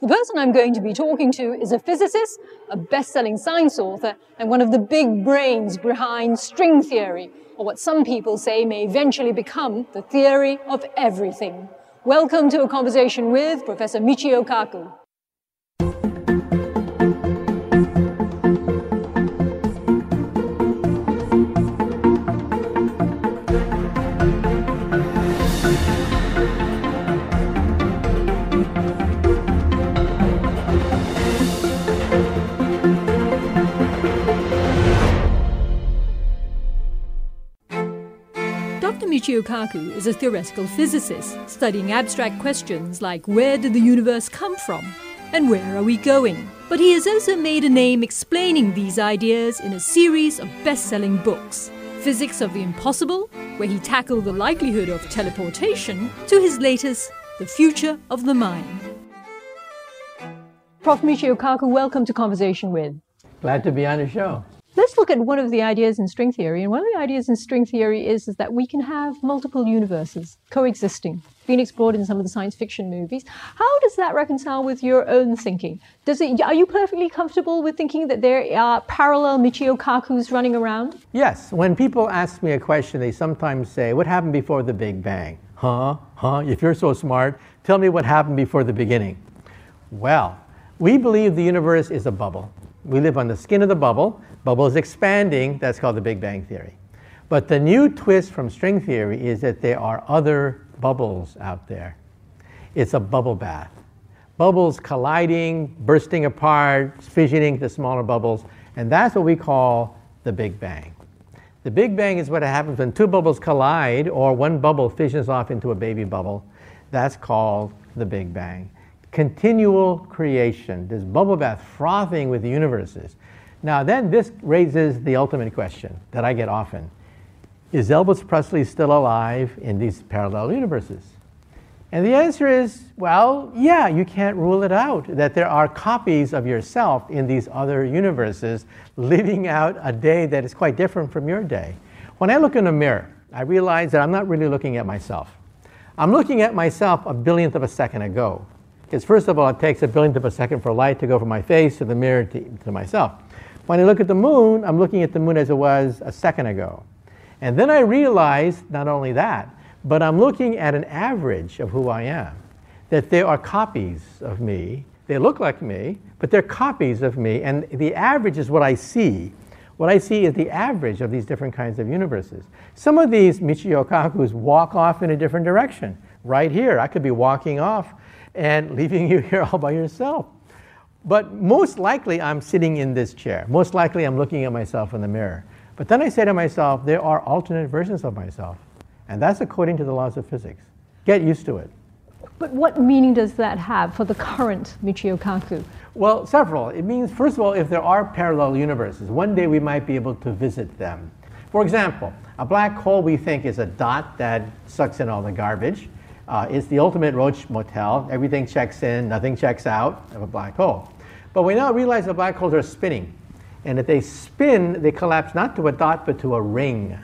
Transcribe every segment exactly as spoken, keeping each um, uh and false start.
The person I'm going to be talking to is a physicist, a best-selling science author, and one of the big brains behind string theory, or what some people say may eventually become the theory of everything. Welcome to a conversation with Professor Michio Kaku. Doctor Michio Kaku is a theoretical physicist studying abstract questions like where did the universe come from and where are we going? But he has also made a name explaining these ideas in a series of best-selling books. Physics of the Impossible, where he tackled the likelihood of teleportation, to his latest, The Future of the Mind. Professor Michio Kaku, welcome to Conversation With. Glad to be on the show. Let's look at one of the ideas in string theory. And one of the ideas in string theory is, is that we can have multiple universes coexisting, being explored in some of the science fiction movies. How does that reconcile with your own thinking? Does it, are you perfectly comfortable with thinking that there are parallel Michio Kakus running around? Yes. When people ask me a question, they sometimes say, what happened before the Big Bang? Huh? Huh? If you're so smart, tell me what happened before the beginning. Well, we believe the universe is a bubble. We live on the skin of the bubble. Bubble is expanding. That's called the Big Bang Theory. But the new twist from string theory is that there are other bubbles out there. It's a bubble bath. Bubbles colliding, bursting apart, fissioning to smaller bubbles, and that's what we call the Big Bang. The Big Bang is what happens when two bubbles collide or one bubble fissions off into a baby bubble. That's called the Big Bang. Continual creation, this bubble bath frothing with the universes. Now then, this raises the ultimate question that I get often. Is Elvis Presley still alive in these parallel universes? And the answer is, well, yeah, you can't rule it out, that there are copies of yourself in these other universes living out a day that is quite different from your day. When I look in a mirror, I realize that I'm not really looking at myself. I'm looking at myself a billionth of a second ago. Because first of all, it takes a billionth of a second for light to go from my face to the mirror to, to myself. When I look at the moon, I'm looking at the moon as it was a second ago. And then I realize not only that, but I'm looking at an average of who I am. That there are copies of me. They look like me, but they're copies of me. And the average is what I see. What I see is the average of these different kinds of universes. Some of these Michio Kakus walk off in a different direction. Right here, I could be walking off and leaving you here all by yourself. But most likely I'm sitting in this chair. Most likely I'm looking at myself in the mirror. But then I say to myself, there are alternate versions of myself. And that's according to the laws of physics. Get used to it. But what meaning does that have for the current Michio Kaku? Well, several. It means, first of all, if there are parallel universes, one day we might be able to visit them. For example, a black hole we think is a dot that sucks in all the garbage. Uh, it's the ultimate Roach Motel. Everything checks in, nothing checks out of a black hole. But we now realize that black holes are spinning. And if they spin, they collapse not to a dot, but to a ring.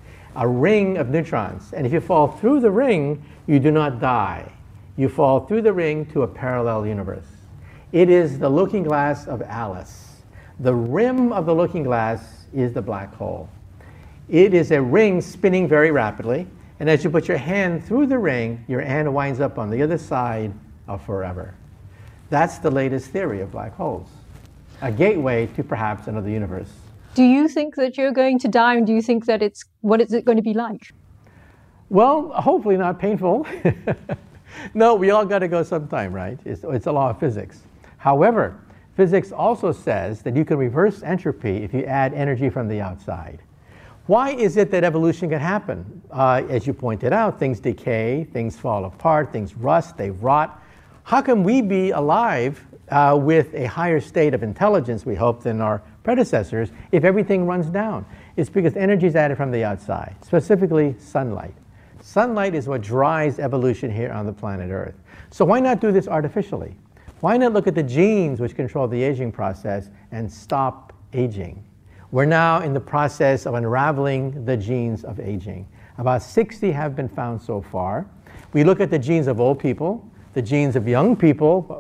A ring of neutrons. And if you fall through the ring, you do not die. You fall through the ring to a parallel universe. It is the looking glass of Alice. The rim of the looking glass is the black hole. It is a ring spinning very rapidly. And as you put your hand through the ring, your hand winds up on the other side of forever. That's the latest theory of black holes. A gateway to perhaps another universe. Do you think that you're going to die, and do you think that it's, what is it going to be like? Well, hopefully not painful. No, we all got to go sometime, right? It's, it's a law of physics. However, physics also says that you can reverse entropy if you add energy from the outside. Why is it that evolution can happen? Uh, as you pointed out, things decay, things fall apart, things rust, they rot. How can we be alive uh, with a higher state of intelligence, we hope, than our predecessors if everything runs down? It's because energy is added from the outside, specifically sunlight. Sunlight is what drives evolution here on the planet Earth. So why not do this artificially? Why not look at the genes which control the aging process and stop aging? We're now in the process of unraveling the genes of aging. About sixty have been found so far. We look at the genes of old people, the genes of young people.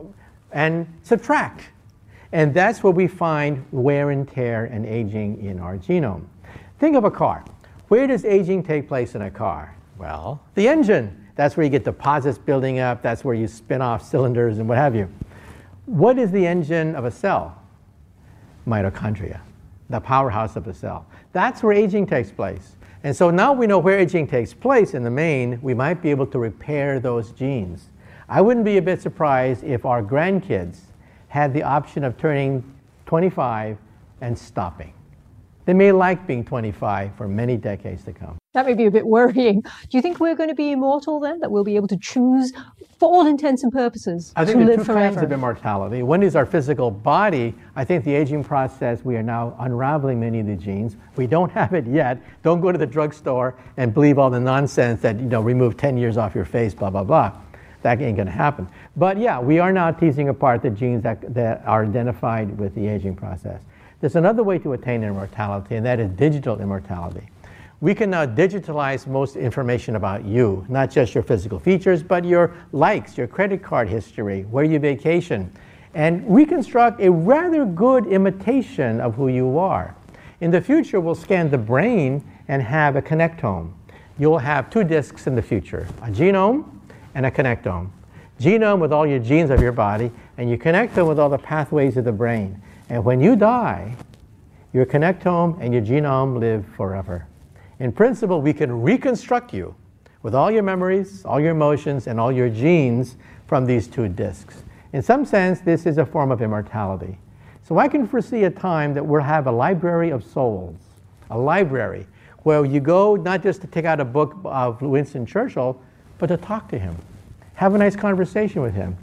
and subtract. And that's where we find wear and tear and aging in our genome. Think of a car. Where does aging take place in a car? Well, the engine. That's where you get deposits building up. That's where you spin off cylinders and what have you. What is the engine of a cell? Mitochondria, the powerhouse of the cell. That's where aging takes place. And so now we know where aging takes place in the main, we might be able to repair those genes. I wouldn't be a bit surprised if our grandkids had the option of turning twenty-five and stopping. They may like being twenty-five for many decades to come. That may be a bit worrying. Do you think we're going to be immortal then? That we'll be able to choose, for all intents and purposes, I think to there are live two forever? kinds of immortality. One is our physical body. I think the aging process, we are now unraveling many of the genes. We don't have it yet. Don't go to the drugstore and believe all the nonsense that, you know, remove ten years off your face, blah, blah, blah. That ain't going to happen. But yeah, we are now teasing apart the genes that, that are identified with the aging process. There's another way to attain immortality, and that is digital immortality. We can now digitalize most information about you, not just your physical features, but your likes, your credit card history, where you vacation, and reconstruct a rather good imitation of who you are. In the future, we'll scan the brain and have a connectome. You'll have two discs in the future, a genome and a connectome. Genome with all your genes of your body, and you connect them with all the pathways of the brain. And when you die, your connectome and your genome live forever. In principle, we can reconstruct you with all your memories, all your emotions, and all your genes from these two discs. In some sense, this is a form of immortality. So I can foresee a time that we'll have a library of souls, a library where you go not just to take out a book of Winston Churchill, but to talk to him, have a nice conversation with him.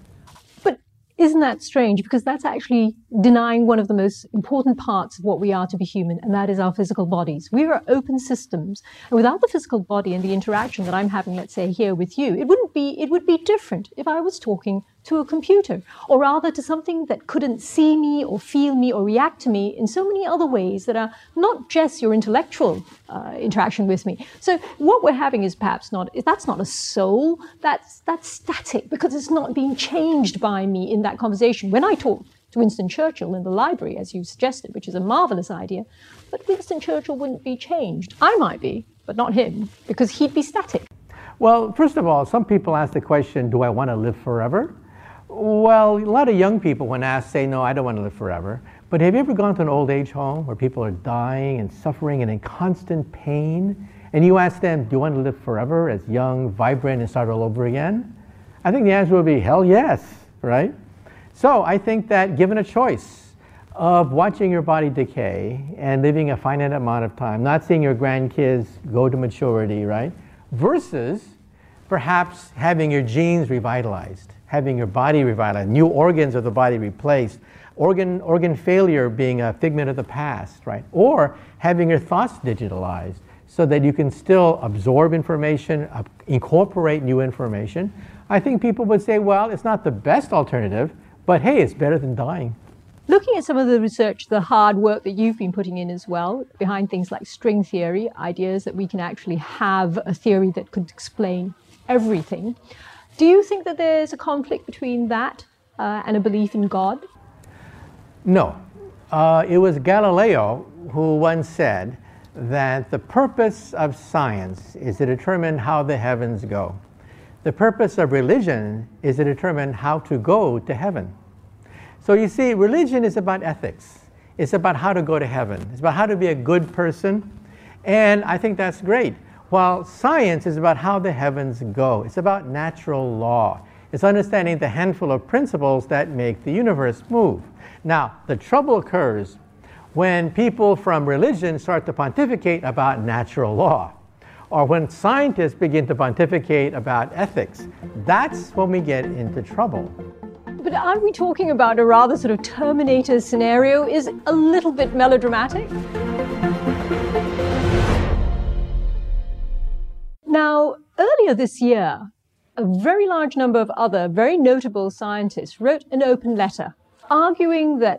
Isn't that strange? Because that's actually denying one of the most important parts of what we are to be human, and that is our physical bodies. We are open systems, and without the physical body and the interaction that I'm having, let's say, here with you, it wouldn't be, it would be different if I was talking to a computer, or rather to something that couldn't see me or feel me or react to me in so many other ways that are not just your intellectual uh, interaction with me. So what we're having is perhaps not, that's not a soul, that's, that's static, because it's not being changed by me in that conversation. When I talk to Winston Churchill in the library, as you suggested, which is a marvelous idea, but Winston Churchill wouldn't be changed. I might be, but not him, because he'd be static. Well, first of all, some people ask the question, do I want to live forever? Well, a lot of young people, when asked, say, no, I don't want to live forever. But have you ever gone to an old age home where people are dying and suffering and in constant pain? And you ask them, do you want to live forever as young, vibrant, and start all over again? I think the answer would be, hell yes, right? So I think that given a choice of watching your body decay and living a finite amount of time, not seeing your grandkids go to maturity, right? Versus perhaps having your genes revitalized, having your body revitalized, new organs of the body replaced, organ, organ failure being a figment of the past, right? Or having your thoughts digitalized so that you can still absorb information, uh, incorporate new information. I think people would say, well, it's not the best alternative, but hey, it's better than dying. Looking at some of the research, the hard work that you've been putting in as well, behind things like string theory, ideas that we can actually have a theory that could explain everything. Do you think that there's a conflict between that uh, and a belief in God? No. Uh, it was Galileo who once said that the purpose of science is to determine how the heavens go. The purpose of religion is to determine how to go to heaven. So you see, religion is about ethics. It's about how to go to heaven. It's about how to be a good person. And I think that's great. While science is about how the heavens go. It's about natural law. It's understanding the handful of principles that make the universe move. Now, the trouble occurs when people from religion start to pontificate about natural law, or when scientists begin to pontificate about ethics. That's when we get into trouble. But aren't we talking about a rather sort of Terminator scenario? Is a little bit melodramatic? Now, earlier this year, a very large number of other very notable scientists wrote an open letter arguing that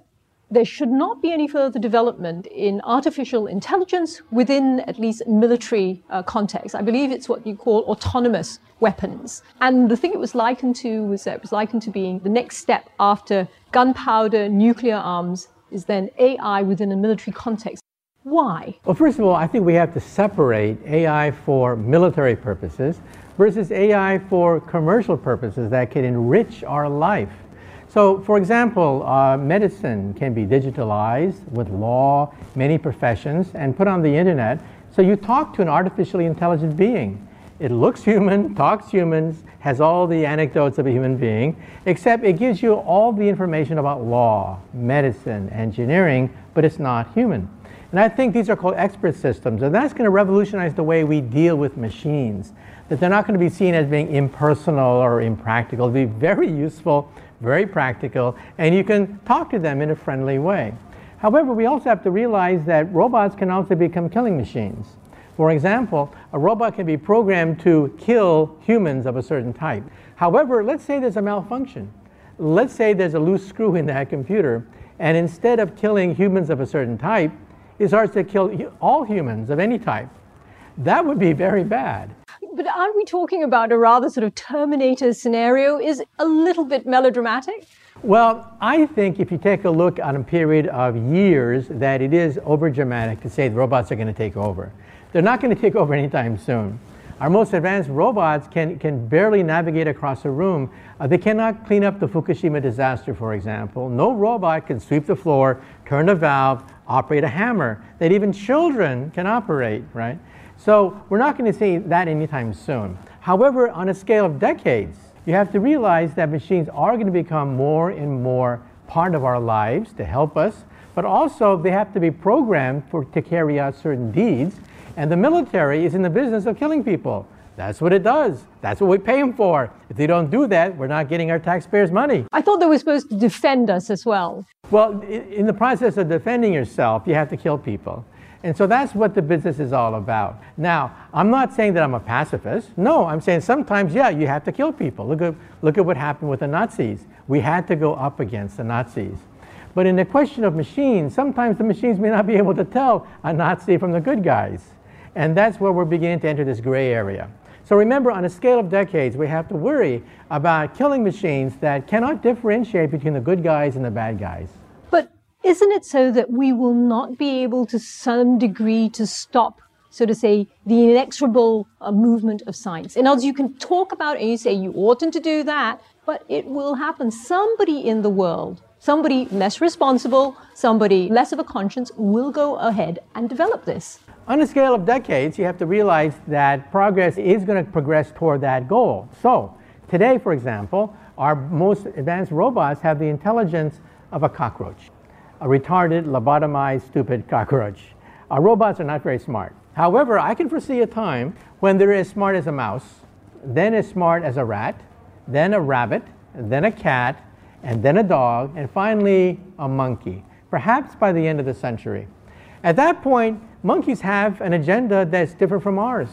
there should not be any further development in artificial intelligence within at least military uh, context. I believe it's what you call autonomous weapons. And the thing it was likened to was that it was likened to being the next step after gunpowder, nuclear arms, is then A I within a military context. Why? Well, first of all, I think we have to separate A I for military purposes versus A I for commercial purposes that can enrich our life. So, for example, uh, medicine can be digitalized with law, many professions, and put on the internet. So you talk to an artificially intelligent being. It looks human, talks humans, has all the anecdotes of a human being, except it gives you all the information about law, medicine, engineering, but it's not human. And I think these are called expert systems, and that's going to revolutionize the way we deal with machines. That they're not going to be seen as being impersonal or impractical. They'll be very useful, very practical, and you can talk to them in a friendly way. However, we also have to realize that robots can also become killing machines. For example, a robot can be programmed to kill humans of a certain type. However, let's say there's a malfunction. Let's say there's a loose screw in that computer, and instead of killing humans of a certain type, it starts to kill all humans of any type. That would be very bad. But aren't we talking about a rather sort of Terminator scenario? Is it a little bit melodramatic? Well, I think if you take a look on a period of years, that it is overdramatic to say the robots are going to take over. They're not going to take over anytime soon. Our most advanced robots can, can barely navigate across a room. Uh, they cannot clean up the Fukushima disaster, for example. No robot can sweep the floor, turn a valve, operate a hammer that even children can operate, right? So we're not going to see that anytime soon. However, on a scale of decades, you have to realize that machines are going to become more and more part of our lives to help us, but also they have to be programmed for, to carry out certain deeds. And the military is in the business of killing people. That's what it does. That's what we pay them for. If they don't do that, we're not getting our taxpayers' money. I thought they were supposed to defend us as well. Well, in the process of defending yourself, you have to kill people. And so that's what the business is all about. Now, I'm not saying that I'm a pacifist. No, I'm saying sometimes, yeah, you have to kill people. Look at, look at what happened with the Nazis. We had to go up against the Nazis. But in the question of machines, sometimes the machines may not be able to tell a Nazi from the good guys. And that's where we're beginning to enter this gray area. So remember, on a scale of decades, we have to worry about killing machines that cannot differentiate between the good guys and the bad guys. But isn't it so that we will not be able to some degree to stop, so to say, the inexorable uh, movement of science? In other words, you can talk about it and you say you oughtn't to do that, but it will happen. Somebody in the world, somebody less responsible, somebody less of a conscience will go ahead and develop this. On a scale of decades, you have to realize that progress is going to progress toward that goal. So, today, for example, our most advanced robots have the intelligence of a cockroach, a retarded, lobotomized, stupid cockroach. Our robots are not very smart. However, I can foresee a time when they're as smart as a mouse, then as smart as a rat, then a rabbit, then a cat, and then a dog, and finally a monkey, perhaps by the end of the century. At that point, monkeys have an agenda that's different from ours.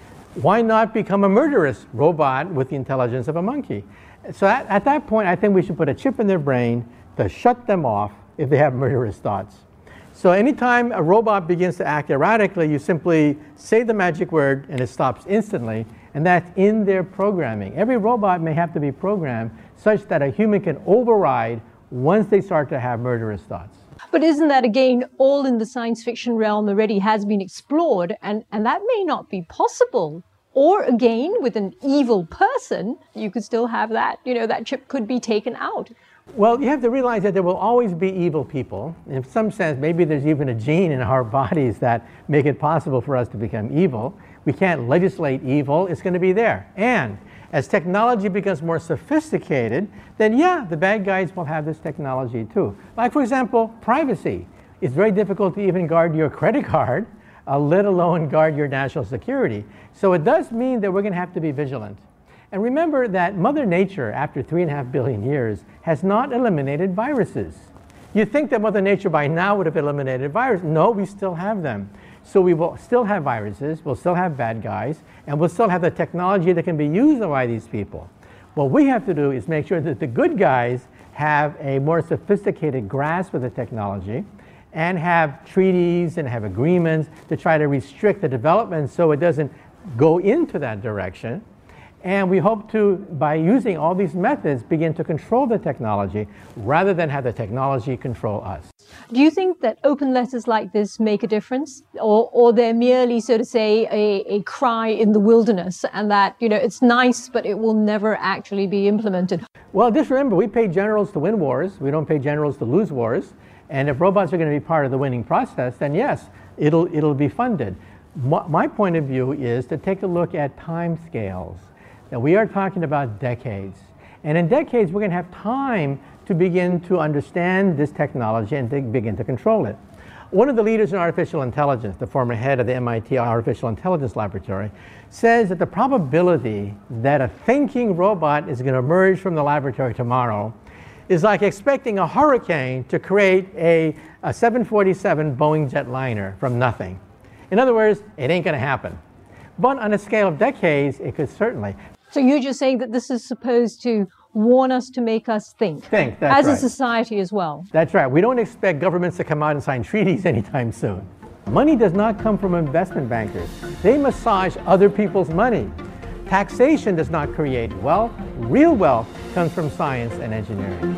Why not become a murderous robot with the intelligence of a monkey? So at, at that point, I think we should put a chip in their brain to shut them off if they have murderous thoughts. So anytime a robot begins to act erratically, you simply say the magic word and it stops instantly, and that's in their programming. Every robot may have to be programmed such that a human can override once they start to have murderous thoughts. But isn't that, again, all in the science fiction realm already has been explored, and, and that may not be possible. Or again, with an evil person, you could still have that, you know, that chip could be taken out. Well, you have to realize that there will always be evil people. In some sense, maybe there's even a gene in our bodies that make it possible for us to become evil. We can't legislate evil, it's going to be there. And as technology becomes more sophisticated, then yeah, the bad guys will have this technology too. Like, for example, privacy. It's very difficult to even guard your credit card, uh, let alone guard your national security. So it does mean that we're going to have to be vigilant. And remember that Mother Nature, after three and a half billion years, has not eliminated viruses. You'd think that Mother Nature by now would have eliminated viruses. No, we still have them. So we will still have viruses, we'll still have bad guys, and we'll still have the technology that can be used by these people. What we have to do is make sure that the good guys have a more sophisticated grasp of the technology and have treaties and have agreements to try to restrict the development so it doesn't go into that direction. And we hope to, by using all these methods, begin to control the technology rather than have the technology control us. Do you think that open letters like this make a difference? Or, or they're merely, so to say, a, a cry in the wilderness, and that, you know, it's nice, but it will never actually be implemented? Well, just remember, we pay generals to win wars. We don't pay generals to lose wars. And if robots are going to be part of the winning process, then yes, it'll, it'll be funded. My, my point of view is to take a look at time scales. Now, we are talking about decades. And in decades, we're going to have time to begin to understand this technology and to begin to control it. One of the leaders in artificial intelligence, the former head of the M I T Artificial Intelligence Laboratory, says that the probability that a thinking robot is going to emerge from the laboratory tomorrow is like expecting a hurricane to create a, a seven forty-seven Boeing jetliner from nothing. In other words, it ain't going to happen. But on a scale of decades, it could certainly. So you're just saying that this is supposed to warn us, to make us think. Think, that's as right. a society as well. That's right. We don't expect governments to come out and sign treaties anytime soon. Money does not come from investment bankers. They massage other people's money. Taxation does not create wealth. Real wealth comes from science and engineering.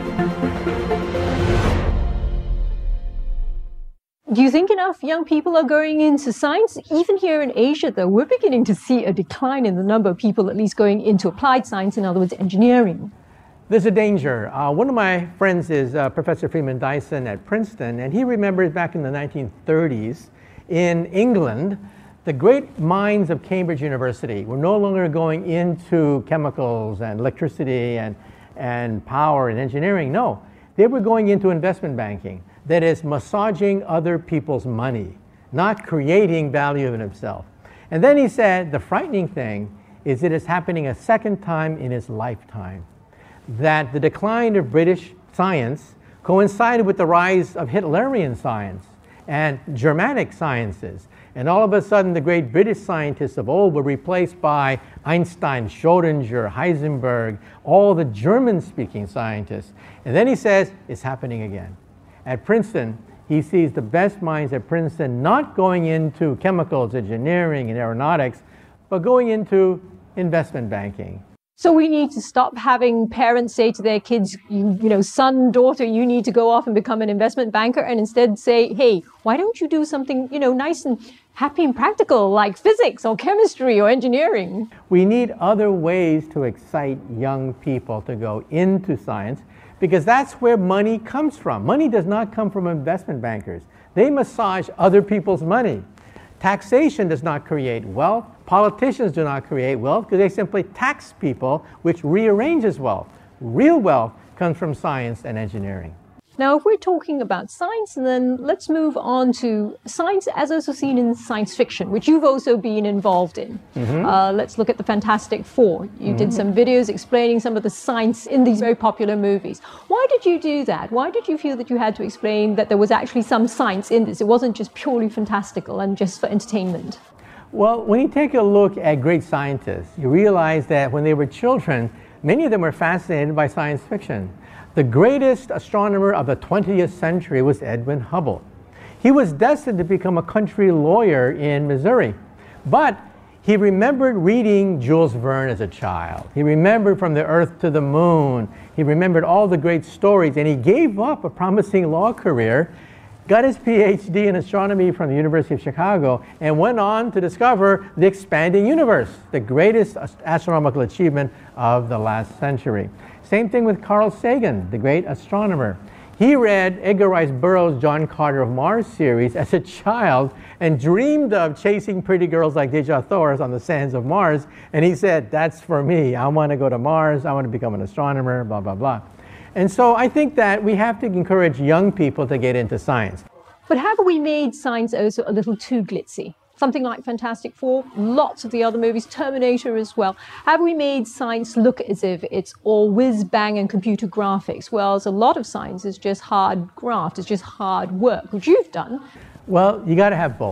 Do you think enough young people are going into science? Even here in Asia, though, we're beginning to see a decline in the number of people at least going into applied science, in other words, engineering. There's a danger. Uh, one of my friends is uh, Professor Freeman Dyson at Princeton, and he remembers back in the nineteen thirties in England, the great minds of Cambridge University were no longer going into chemicals and electricity and, and power and engineering. No, they were going into investment banking. That is, massaging other people's money, not creating value in himself. And then he said, the frightening thing is it is happening a second time in his lifetime. That the decline of British science coincided with the rise of Hitlerian science and Germanic sciences. And all of a sudden, the great British scientists of old were replaced by Einstein, Schrödinger, Heisenberg, all the German-speaking scientists. And then he says, it's happening again. At Princeton, he sees the best minds at Princeton not going into chemicals, engineering, and aeronautics, but going into investment banking. So we need to stop having parents say to their kids, you, you know, son, daughter, you need to go off and become an investment banker, and instead say, hey, why don't you do something, you know, nice and happy and practical like physics or chemistry or engineering? We need other ways to excite young people to go into science, because that's where money comes from. Money does not come from investment bankers. They massage other people's money. Taxation does not create wealth. Politicians do not create wealth because they simply tax people, which rearranges wealth. Real wealth comes from science and engineering. Now, if we're talking about science, then let's move on to science as also seen in science fiction, which you've also been involved in. Mm-hmm. uh, let's look at the Fantastic Four. You mm-hmm. did some videos explaining some of the science in these very popular movies. Why did you do that? Why did you feel that you had to explain that there was actually some science in this? It wasn't just purely fantastical and just for entertainment. Well, when you take a look at great scientists, you realize that when they were children, many of them were fascinated by science fiction. The greatest astronomer of the twentieth century was Edwin Hubble. He was destined to become a country lawyer in Missouri, but he remembered reading Jules Verne as a child. He remembered From the Earth to the Moon. He remembered all the great stories, and he gave up a promising law career, got his P H D in astronomy from the University of Chicago, and went on to discover the expanding universe, the greatest astronomical achievement of the last century. Same thing with Carl Sagan, the great astronomer. He read Edgar Rice Burroughs' John Carter of Mars series as a child and dreamed of chasing pretty girls like Dejah Thoris on the sands of Mars, and he said, that's for me. I want to go to Mars. I want to become an astronomer, blah, blah, blah. And so I think that we have to encourage young people to get into science. But have we made science also a little too glitzy? Something like Fantastic Four, lots of the other movies, Terminator as well. Have we made science look as if it's all whiz-bang and computer graphics, whereas a lot of science is just hard graft, it's just hard work, which you've done? Well, you got to have both.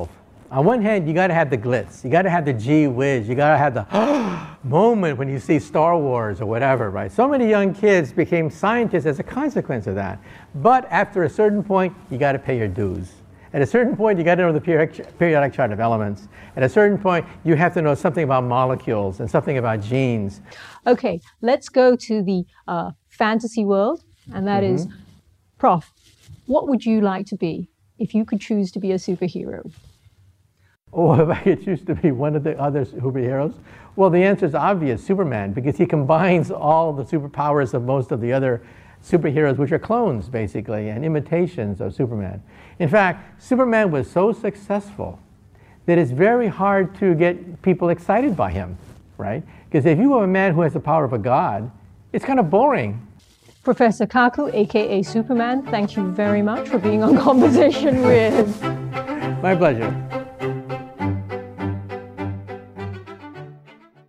On one hand, you got to have the glitz. You got to have the gee whiz. You got to have the moment when you see Star Wars or whatever, right? So many young kids became scientists as a consequence of that. But after a certain point, you got to pay your dues. At a certain point, you got to know the periodic, periodic chart of elements. At a certain point, you have to know something about molecules and something about genes. Okay, let's go to the uh, fantasy world, and that mm-hmm. is, Prof, what would you like to be if you could choose to be a superhero? Oh, if I could choose to be one of the other superheroes? Well, the answer is obvious, Superman, because he combines all the superpowers of most of the other superheroes, which are clones, basically, and imitations of Superman. In fact, Superman was so successful that it's very hard to get people excited by him, right? Because if you have a man who has the power of a god, it's kind of boring. Professor Kaku, aka Superman, thank you very much for being on Conversation With. My pleasure.